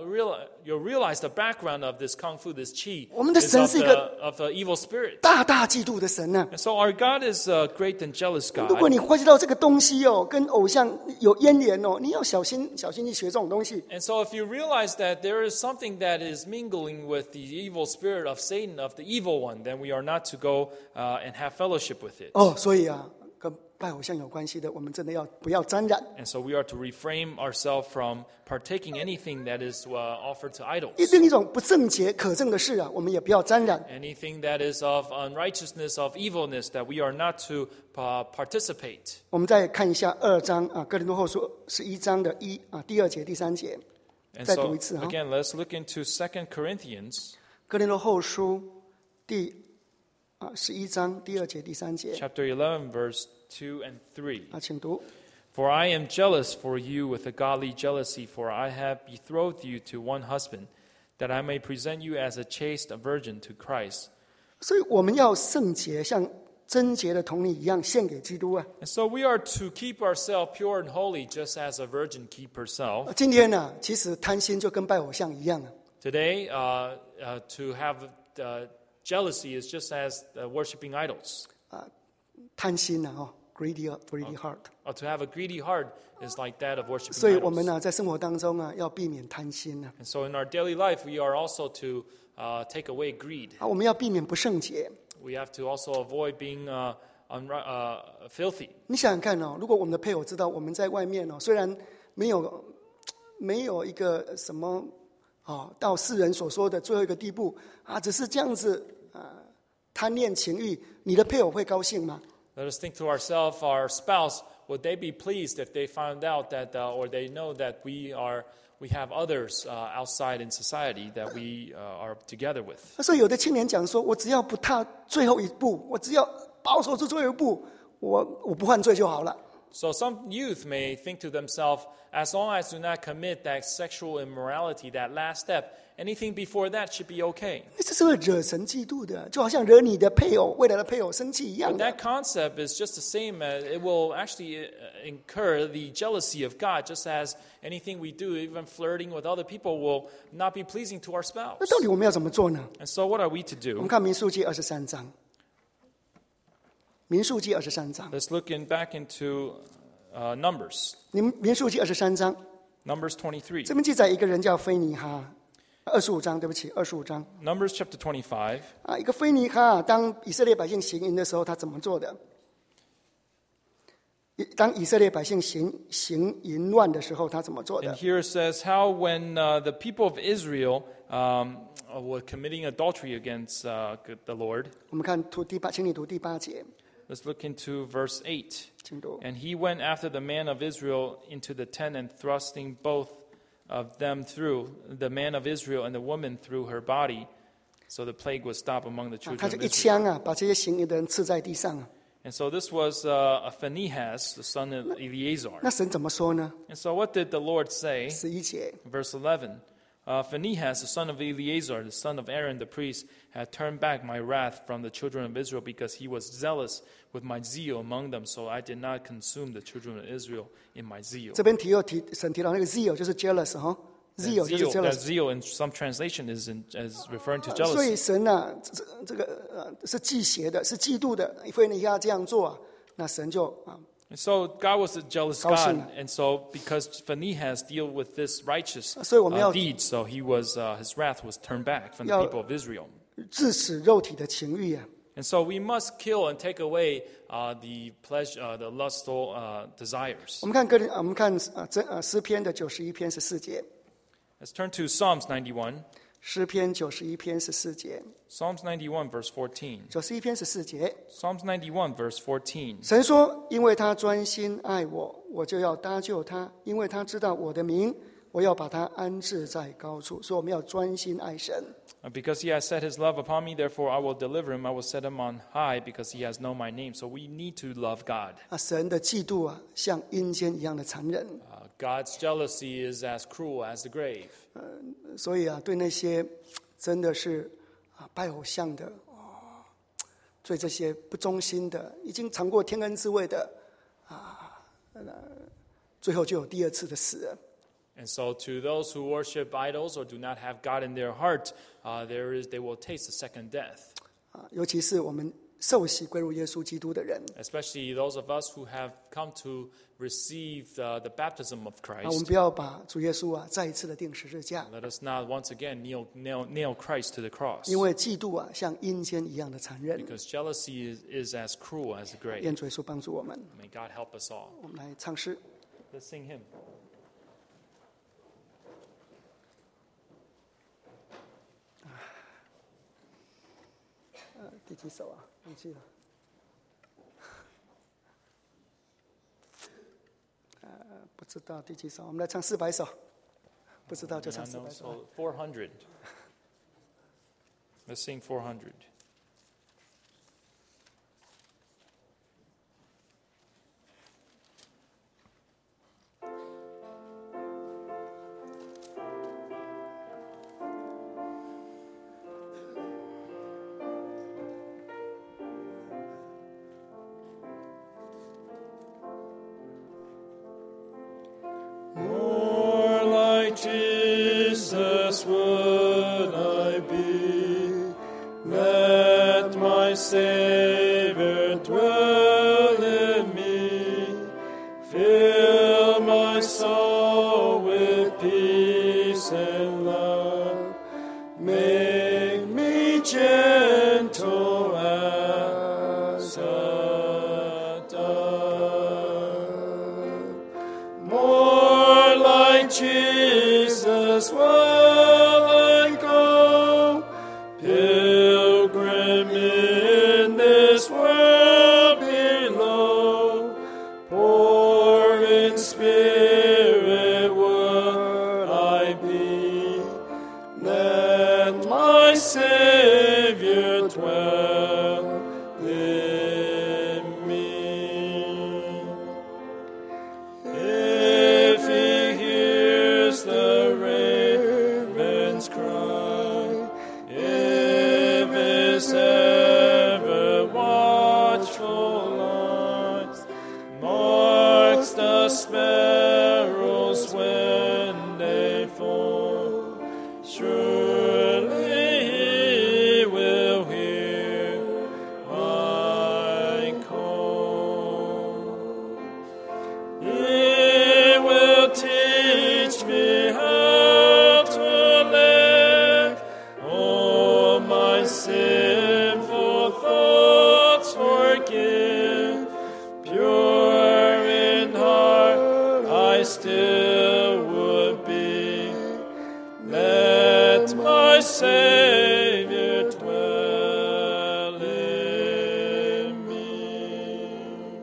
realize the background of this kung fu, this qi, 我们的 is 神是一个 of the evil spirit. 大嫉妒的神 And so our God is a great and jealous 如果 God. 你发觉到这个东西跟偶像有渊源你要小心去学这种东西。 And so if you realize that there is something that is mingling with the evil spirit of Satan, of the evil one, then we are not to go and have fellowship with it. 所以跟拜偶像有关系的，我们真的不要沾染。 And so we are to refrain ourselves from partaking anything that is offered to idols. 另一种不正洁可憎的事我们也不要沾染。 Anything that is of unrighteousness, of evilness, that we are not to participate. 我们再看一下2章哥林多后书11章的第2节第3节， And 再读 so 一次 again, let's look into 2 Corinthians 哥林多后书第11章第2节第3节 chapter 11, verse 2 and 3. 请读。 For I am jealous for you with a godly jealousy, for I have betrothed you to one husband, that I may present you as a chaste virgin to Christ. 所以我们要圣洁，像贞洁的童女一样献给基督 And so we are to keep ourselves pure and holy, just as a virgin keep herself. 今天其实贪心就跟拜偶像一样 Today, to have jealousy is just as worshiping idols. 贪心 greedy heart。 To have a greedy heart is like that of worshiping 所以我们 idols. 呢，在生活当中啊，要避免贪心啊， And so in our daily life, we are also to take away greed. 我们要避免不圣洁。 We have to also avoid being filthy. 你想想看哦，如果我们的配偶知道我们在外面哦，虽然没有一个什么到世人所说的最后一个地步啊，只是这样子贪恋情欲，你的配偶会高兴吗？ Let us think to ourselves, our spouse, would they be pleased if they found out that, or they know that we have others outside in society that we are together with? 所以有的青年讲说，我只要不踏最后一步，我只要保守住最后一步，我不犯罪就好了。 So some youth may think to themselves, as long as I do not commit that sexual immorality, that last step, anything before that should be okay. 这是会惹神嫉妒的，就好像惹你的配偶、未来的配偶生气一样 And 的。 that concept is just the same as it will actually incur the jealousy of God, just as anything we do, even flirting with other people, will not be pleasing to our spouse. 那到底我们要怎么做呢？ And so what are we to 我们 do? 看民数记23章，民数记23章， Let's look back into Numbers. 民数记23章， Numbers 23. 这边记载一个人叫菲尼哈，25章，对不起，25章 Numbers chapter 25. 啊，一个菲尼哈，当以色列百姓行淫的时候，他怎么做的？当以色列百姓行淫乱的时候，他怎么做 And 的？ here it says how when the people of Israel were committing adultery against the Lord. 我们看请你读第8节， Let's look into verse 8. 请读。 And he went after the man of Israel into the tent and thrusting both of them through, the man of Israel and the woman through her body. So the plague was stopped among the 他 children 就 of 一 Israel. 枪啊，把这些行淫的人刺在地上啊。 And so this was Phinehas, the son of Eleazar. 那神怎么说呢？ And so what did the Lord say? 11节， Verse 11. Phinehas, the son of Eleazar, the son of Aaron the priest, had turned back my wrath from the children of Israel because he was zealous with my zeal among them. So I did not consume the children of Israel in my zeal. 这边神提到那个 zeal 就是 jealous 哈 ，zeal 就是 That jealous。 zeal in some translation is referring to 所以 jealousy. 神啊，这个是忌邪的，是嫉妒的。菲尼哈这样做啊，那神就 And so God was a jealous 高兴 God, and so because Phinehas deal with this righteous 所以我们要 deed, so his wrath was turned back from the 要 people of Israel. 致死肉体的情欲啊。 And so we must kill and take away the pleasure, the lustful desires. 我们看诗篇的91篇14节， Let's turn to Psalms 91. 诗篇91篇14节， Psalms 91, verse 14. 91篇14节， Psalms 91, verse 14. 神说：“因为他专心爱我，我就要搭救他；因为他知道我的名，我要把他安置在高处。”所以我们要专心爱神。 Because he has set his love upon me, therefore I will deliver him. I will set him on high because he has known my name. So we need to love God. 神的嫉妒啊，像阴间一样的残忍。 God's jealousy is as cruel as the grave. 所以啊，对那些真的是拜偶像的对这些不忠心的，已经尝过天恩滋味的最后就有第二次的死了。 And so to those who worship idols or do not have God in their heart, they will taste the second death. 尤其是我们受洗归入耶稣基督的人， Especially those of us who have come to receive the baptism of 我们 Christ. 不要把主耶稣再一次的钉十字架， Let us not once again nail Christ to the cross. 因为嫉妒像阴间一样的残忍。 Because jealousy is as cruel as the grave. 愿主耶稣帮助我们。 May God help us all. 我们来唱诗， Let's sing hymn. 第几首啊？忘记了。不知道第几首，我们来唱400首。不知道就唱400首。 So 400. Let's sing 400. More like Jesus would I be. Let my Savior dwell in me. am in this world below, poor in spirit would I be. Let my Savior dwell in me. If he hears the raven's cry, if his ever watchful eyes marks the sparrows when they fall, surely he will hear my call. He will teach me how to live, all my sinful thoughts forgive. Pure in heart I still would be. Let my Savior dwell in me.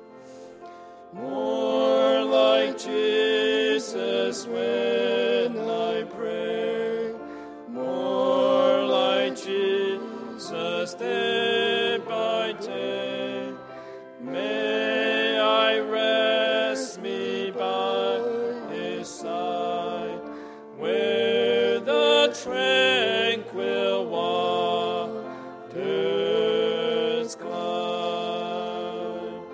More like Jesus when I pray, more like Jesus day by day. May I rest me by his side, where the tranquil waters glide.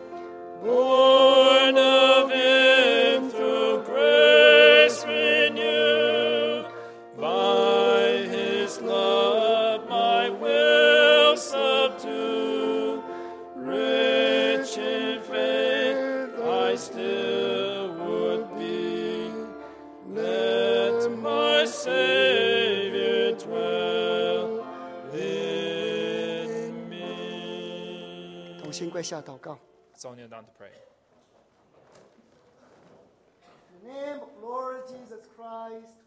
Born of him through grace renewed, by his love my will subdue. Rich in faith I still would be. Let my Savior dwell in me. 同心跪下祷告。 Let's all kneel down to pray. In the name of Lord Jesus Christ,